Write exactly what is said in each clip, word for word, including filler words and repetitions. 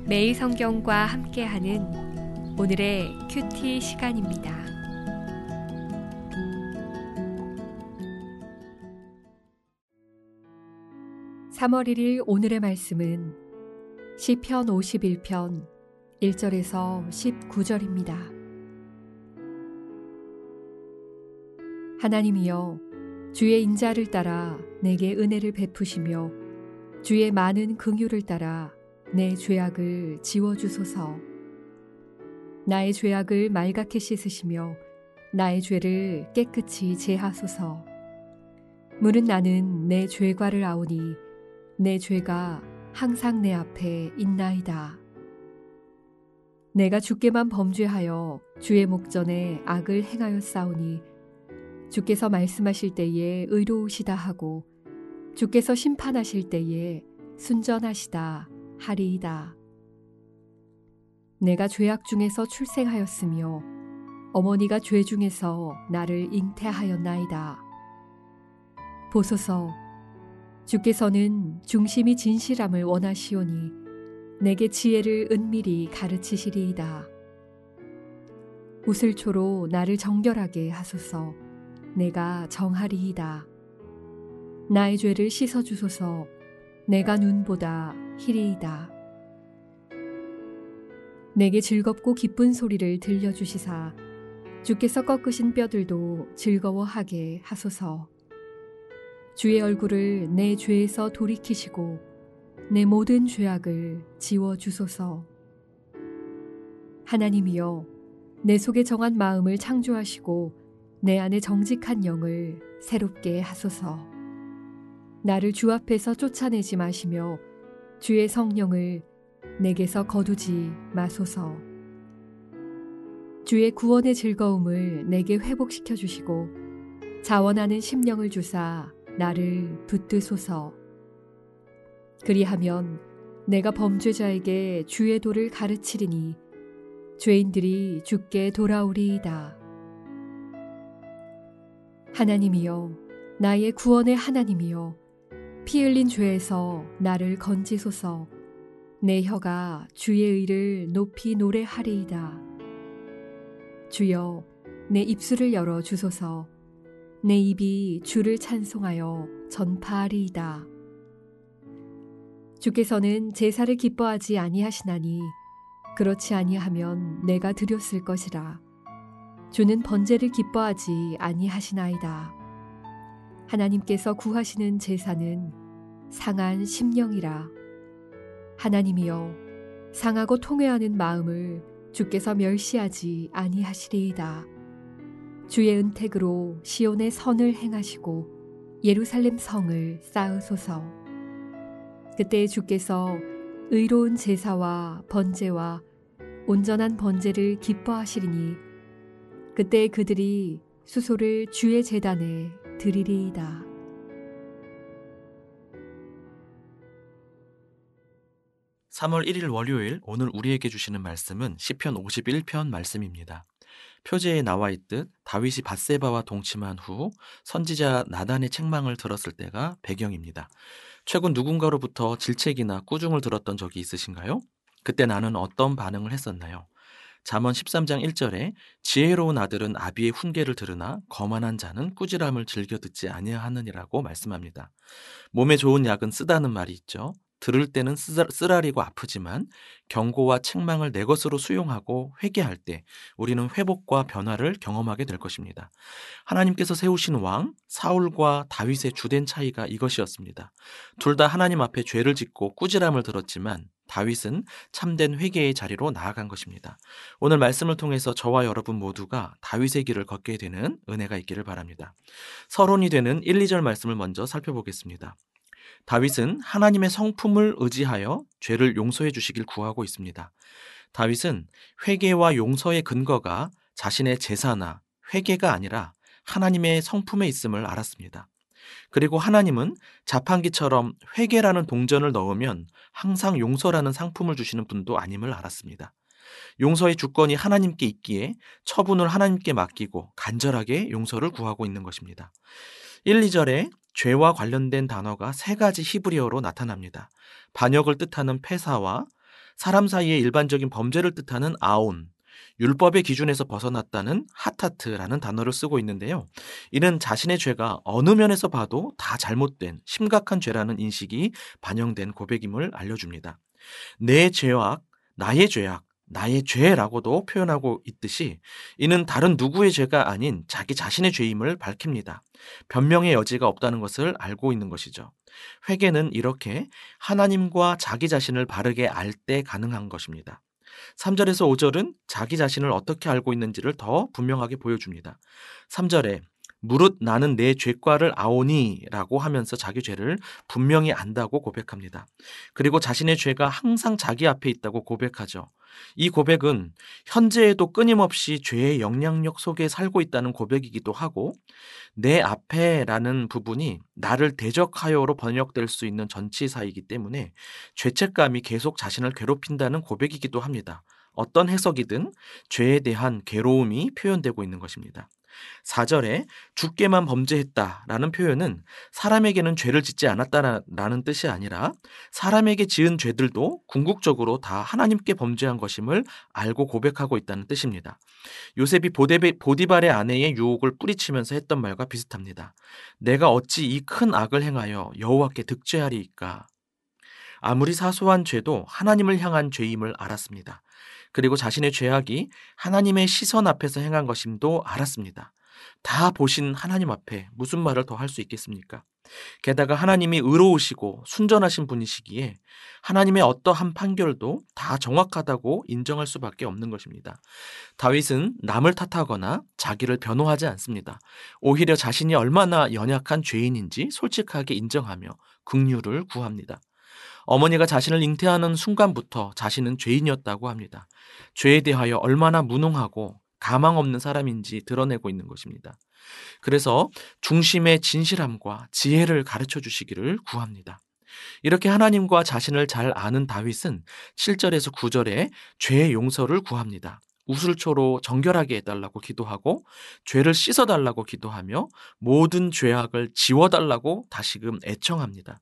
매일 성경과 함께하는 오늘의 큐티 시간입니다. 삼월 일일 오늘의 말씀은 시편 오십일 편 일 절에서 십구 절입니다. 하나님이여, 주의 인자를 따라 내게 은혜를 베푸시며 주의 많은 긍휼을 따라 내 죄악을 지워주소서. 나의 죄악을 말갛게 씻으시며 나의 죄를 깨끗이 제하소서. 물은 나는 내 죄과를 아오니 내 죄가 항상 내 앞에 있나이다. 내가 주께만 범죄하여 주의 목전에 악을 행하였사오니 주께서 말씀하실 때에 의로우시다 하고 주께서 심판하실 때에 순전하시다 하리이다. 내가 죄악 중에서 출생하였으며 어머니가 죄 중에서 나를 잉태하였나이다. 보소서, 주께서는 중심이 진실함을 원하시오니 내게 지혜를 은밀히 가르치시리이다. 우슬초로 나를 정결하게 하소서. 내가 정하리이다. 나의 죄를 씻어주소서. 내가 눈보다 희리이다. 내게 즐겁고 기쁜 소리를 들려주시사 주께서 꺾으신 뼈들도 즐거워하게 하소서. 주의 얼굴을 내 죄에서 돌이키시고 내 모든 죄악을 지워주소서. 하나님이여, 내 속에 정한 마음을 창조하시고 내 안에 정직한 영을 새롭게 하소서. 나를 주 앞에서 쫓아내지 마시며 주의 성령을 내게서 거두지 마소서. 주의 구원의 즐거움을 내게 회복시켜 주시고 자원하는 심령을 주사 나를 붙드소서. 그리하면 내가 범죄자에게 주의 도를 가르치리니 죄인들이 주께 돌아오리이다. 하나님이여, 나의 구원의 하나님이여, 피 흘린 죄에서 나를 건지소서. 내 혀가 주의 의를 높이 노래하리이다. 주여, 내 입술을 열어 주소서. 내 입이 주를 찬송하여 전파하리이다. 주께서는 제사를 기뻐하지 아니하시나니 그렇지 아니하면 내가 드렸을 것이라. 주는 번제를 기뻐하지 아니하시나이다. 하나님께서 구하시는 제사는 상한 심령이라. 하나님이여, 상하고 통회하는 마음을 주께서 멸시하지 아니하시리이다. 주의 은택으로 시온의 선을 행하시고 예루살렘 성을 쌓으소서. 그때 주께서 의로운 제사와 번제와 온전한 번제를 기뻐하시리니 그때 그들이 수소를 주의 제단에 드리리이다. 삼월 일일 월요일, 오늘 우리에게 주시는 말씀은 시편 오십일 편 말씀입니다. 표제에 나와 있듯 다윗이 밧세바와 동침한 후 선지자 나단의 책망을 들었을 때가 배경입니다. 최근 누군가로부터 질책이나 꾸중을 들었던 적이 있으신가요? 그때 나는 어떤 반응을 했었나요? 잠언 십삼 장 일 절에 지혜로운 아들은 아비의 훈계를 들으나 거만한 자는 꾸지람을 즐겨 듣지 아니하느니라고 말씀합니다. 몸에 좋은 약은 쓰다는 말이 있죠. 들을 때는 쓰라리고 아프지만 경고와 책망을 내 것으로 수용하고 회개할 때 우리는 회복과 변화를 경험하게 될 것입니다. 하나님께서 세우신 왕 사울과 다윗의 주된 차이가 이것이었습니다. 둘 다 하나님 앞에 죄를 짓고 꾸지람을 들었지만 다윗은 참된 회개의 자리로 나아간 것입니다. 오늘 말씀을 통해서 저와 여러분 모두가 다윗의 길을 걷게 되는 은혜가 있기를 바랍니다. 서론이 되는 일, 이 절 말씀을 먼저 살펴보겠습니다. 다윗은 하나님의 성품을 의지하여 죄를 용서해 주시길 구하고 있습니다. 다윗은 회개와 용서의 근거가 자신의 제사나 회개가 아니라 하나님의 성품에 있음을 알았습니다. 그리고 하나님은 자판기처럼 회개라는 동전을 넣으면 항상 용서라는 상품을 주시는 분도 아님을 알았습니다. 용서의 주권이 하나님께 있기에 처분을 하나님께 맡기고 간절하게 용서를 구하고 있는 것입니다. 일, 이 절에 죄와 관련된 단어가 세 가지 히브리어로 나타납니다. 반역을 뜻하는 페사와 사람 사이의 일반적인 범죄를 뜻하는 아온, 율법의 기준에서 벗어났다는 하타트라는 단어를 쓰고 있는데요. 이는 자신의 죄가 어느 면에서 봐도 다 잘못된 심각한 죄라는 인식이 반영된 고백임을 알려줍니다. 내 죄악, 나의 죄악, 나의 죄라고도 표현하고 있듯이 이는 다른 누구의 죄가 아닌 자기 자신의 죄임을 밝힙니다. 변명의 여지가 없다는 것을 알고 있는 것이죠. 회개는 이렇게 하나님과 자기 자신을 바르게 알 때 가능한 것입니다. 삼 절에서 오 절은 자기 자신을 어떻게 알고 있는지를 더 분명하게 보여줍니다. 삼 절에 무릇 나는 내 죄과를 아오니 라고 하면서 자기 죄를 분명히 안다고 고백합니다. 그리고 자신의 죄가 항상 자기 앞에 있다고 고백하죠. 이 고백은 현재에도 끊임없이 죄의 영향력 속에 살고 있다는 고백이기도 하고, 내 앞에 라는 부분이 나를 대적하여로 번역될 수 있는 전치사이기 때문에 죄책감이 계속 자신을 괴롭힌다는 고백이기도 합니다. 어떤 해석이든 죄에 대한 괴로움이 표현되고 있는 것입니다. 사 절에 주께만 범죄했다라는 표현은 사람에게는 죄를 짓지 않았다라는 뜻이 아니라 사람에게 지은 죄들도 궁극적으로 다 하나님께 범죄한 것임을 알고 고백하고 있다는 뜻입니다. 요셉이 보디발의 아내의 유혹을 뿌리치면서 했던 말과 비슷합니다. 내가 어찌 이 큰 악을 행하여 여호와께 득죄하리이까. 아무리 사소한 죄도 하나님을 향한 죄임을 알았습니다. 그리고 자신의 죄악이 하나님의 시선 앞에서 행한 것임도 알았습니다. 다 보신 하나님 앞에 무슨 말을 더 할 수 있겠습니까? 게다가 하나님이 의로우시고 순전하신 분이시기에 하나님의 어떠한 판결도 다 정확하다고 인정할 수밖에 없는 것입니다. 다윗은 남을 탓하거나 자기를 변호하지 않습니다. 오히려 자신이 얼마나 연약한 죄인인지 솔직하게 인정하며 긍휼을 구합니다. 어머니가 자신을 잉태하는 순간부터 자신은 죄인이었다고 합니다. 죄에 대하여 얼마나 무능하고 가망 없는 사람인지 드러내고 있는 것입니다. 그래서 중심의 진실함과 지혜를 가르쳐 주시기를 구합니다. 이렇게 하나님과 자신을 잘 아는 다윗은 칠 절에서 구 절에 죄의 용서를 구합니다. 우슬초로 정결하게 해달라고 기도하고 죄를 씻어달라고 기도하며 모든 죄악을 지워달라고 다시금 애청합니다.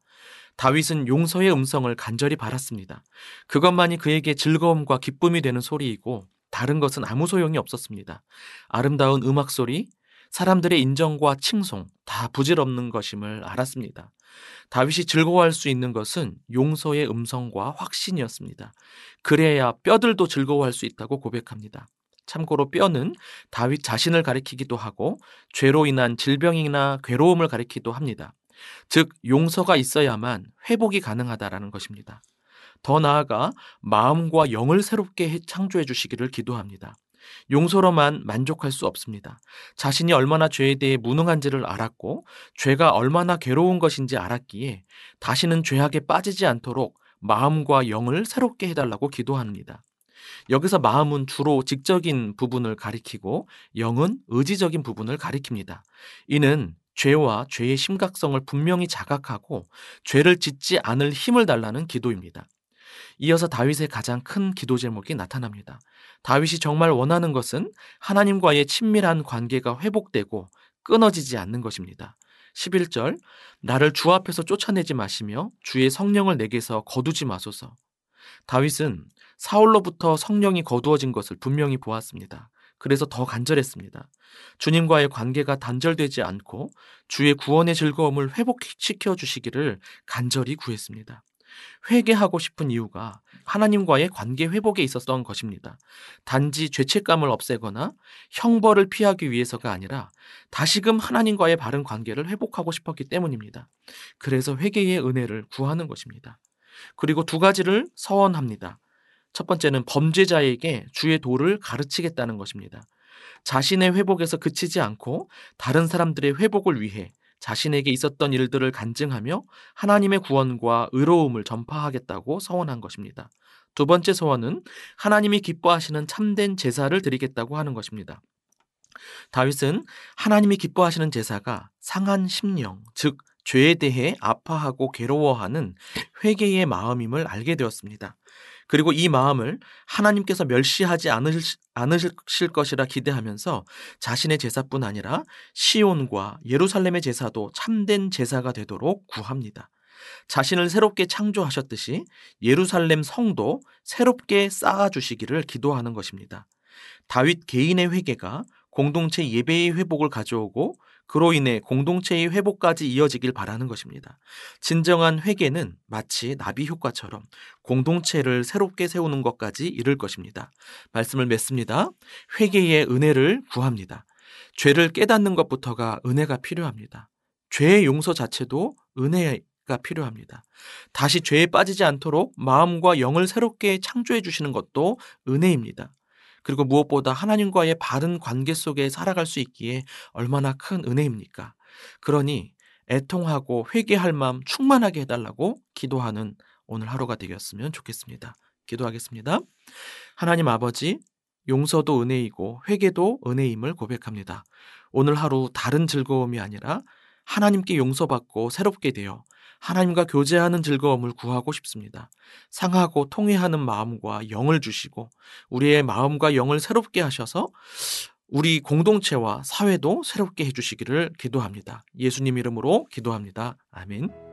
다윗은 용서의 음성을 간절히 바랐습니다. 그것만이 그에게 즐거움과 기쁨이 되는 소리이고 다른 것은 아무 소용이 없었습니다. 아름다운 음악 소리, 사람들의 인정과 칭송 다 부질없는 것임을 알았습니다. 다윗이 즐거워할 수 있는 것은 용서의 음성과 확신이었습니다. 그래야 뼈들도 즐거워할 수 있다고 고백합니다. 참고로 뼈는 다윗 자신을 가리키기도 하고 죄로 인한 질병이나 괴로움을 가리키기도 합니다. 즉 용서가 있어야만 회복이 가능하다라는 것입니다. 더 나아가 마음과 영을 새롭게 창조해 주시기를 기도합니다. 용서로만 만족할 수 없습니다. 자신이 얼마나 죄에 대해 무능한지를 알았고 죄가 얼마나 괴로운 것인지 알았기에 다시는 죄악에 빠지지 않도록 마음과 영을 새롭게 해달라고 기도합니다. 여기서 마음은 주로 직적인 부분을 가리키고 영은 의지적인 부분을 가리킵니다. 이는 죄와 죄의 심각성을 분명히 자각하고 죄를 짓지 않을 힘을 달라는 기도입니다. 이어서 다윗의 가장 큰 기도 제목이 나타납니다. 다윗이 정말 원하는 것은 하나님과의 친밀한 관계가 회복되고 끊어지지 않는 것입니다. 십일 절 나를 주 앞에서 쫓아내지 마시며 주의 성령을 내게서 거두지 마소서. 다윗은 사울로부터 성령이 거두어진 것을 분명히 보았습니다. 그래서 더 간절했습니다. 주님과의 관계가 단절되지 않고 주의 구원의 즐거움을 회복시켜 주시기를 간절히 구했습니다. 회개하고 싶은 이유가 하나님과의 관계 회복에 있었던 것입니다. 단지 죄책감을 없애거나 형벌을 피하기 위해서가 아니라 다시금 하나님과의 바른 관계를 회복하고 싶었기 때문입니다. 그래서 회개의 은혜를 구하는 것입니다. 그리고 두 가지를 서원합니다. 첫 번째는 범죄자에게 주의 도를 가르치겠다는 것입니다. 자신의 회복에서 그치지 않고 다른 사람들의 회복을 위해 자신에게 있었던 일들을 간증하며 하나님의 구원과 의로움을 전파하겠다고 서원한 것입니다. 두 번째 소원은 하나님이 기뻐하시는 참된 제사를 드리겠다고 하는 것입니다. 다윗은 하나님이 기뻐하시는 제사가 상한 심령, 즉 죄에 대해 아파하고 괴로워하는 회개의 마음임을 알게 되었습니다. 그리고 이 마음을 하나님께서 멸시하지 않으실, 않으실 것이라 기대하면서 자신의 제사뿐 아니라 시온과 예루살렘의 제사도 참된 제사가 되도록 구합니다. 자신을 새롭게 창조하셨듯이 예루살렘 성도 새롭게 쌓아주시기를 기도하는 것입니다. 다윗 개인의 회개가 공동체 예배의 회복을 가져오고 그로 인해 공동체의 회복까지 이어지길 바라는 것입니다. 진정한 회개는 마치 나비 효과처럼 공동체를 새롭게 세우는 것까지 이를 것입니다. 말씀을 맺습니다. 회개의 은혜를 구합니다. 죄를 깨닫는 것부터가 은혜가 필요합니다. 죄의 용서 자체도 은혜가 필요합니다. 다시 죄에 빠지지 않도록 마음과 영을 새롭게 창조해 주시는 것도 은혜입니다. 그리고 무엇보다 하나님과의 바른 관계 속에 살아갈 수 있기에 얼마나 큰 은혜입니까? 그러니 애통하고 회개할 마음 충만하게 해달라고 기도하는 오늘 하루가 되었으면 좋겠습니다. 기도하겠습니다. 하나님 아버지, 용서도 은혜이고 회개도 은혜임을 고백합니다. 오늘 하루 다른 즐거움이 아니라 하나님께 용서받고 새롭게 되어 하나님과 교제하는 즐거움을 구하고 싶습니다. 상하고 통회하는 마음과 영을 주시고 우리의 마음과 영을 새롭게 하셔서 우리 공동체와 사회도 새롭게 해주시기를 기도합니다. 예수님 이름으로 기도합니다. 아멘.